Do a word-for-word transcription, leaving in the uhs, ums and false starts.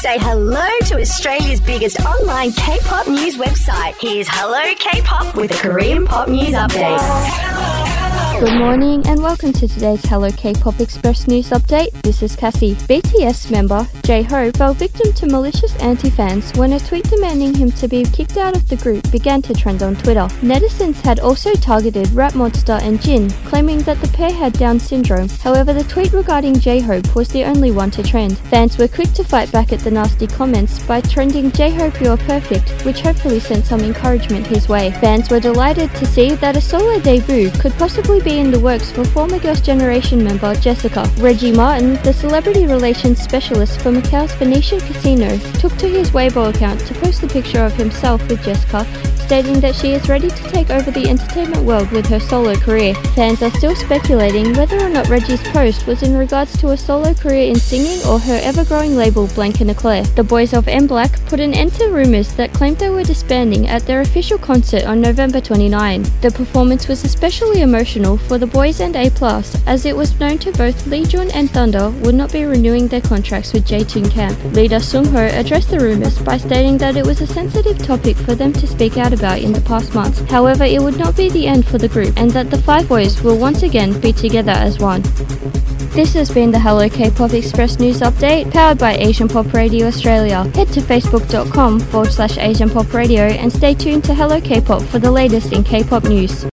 Say hello to Australia's biggest online K-pop news website. Here's Hello K-Pop with a Korean pop news update. Good morning and welcome to today's Hello K-Pop Express News Update. This is Cassie. B T S member J-Ho fell victim to malicious anti-fans when a tweet demanding him to be kicked out of the group began to trend on Twitter. Netizens had also targeted Rap Monster and Jin, claiming that the pair had Down syndrome. However, the tweet regarding J-Hope was the only one to trend. Fans were quick to fight back at the nasty comments by trending J-Hope You're Perfect, which hopefully sent some encouragement his way. Fans were delighted to see that a solo debut could possibly be in the works for former Girls' Generation member Jessica. Reggie Martin, the celebrity relations specialist for Macau's Venetian Casino, took to his Weibo account to post a picture of himself with Jessica, stating that she is ready to take over the entertainment world with her solo career. Fans are still speculating whether or not Reggie's post was in regards to a solo career in singing or her ever-growing label Blank and Eclair. The boys of M Black put an end to rumours that claimed they were disbanding at their official concert on November twenty-ninth. The performance was especially emotional for the boys and A plus, as it was known to both Lee Jun and Thunder would not be renewing their contracts with J-Team Camp. Leader Sung Ho addressed the rumours by stating that it was a sensitive topic for them to speak out about in the past months. However, it would not be the end for the group, and that the five boys will once again be together as one. This has been the Hello K-Pop Express News Update, powered by Asian Pop Radio Australia. Head to facebook.com forward slash Asian Pop Radio and stay tuned to Hello K-Pop for the latest in K-pop news.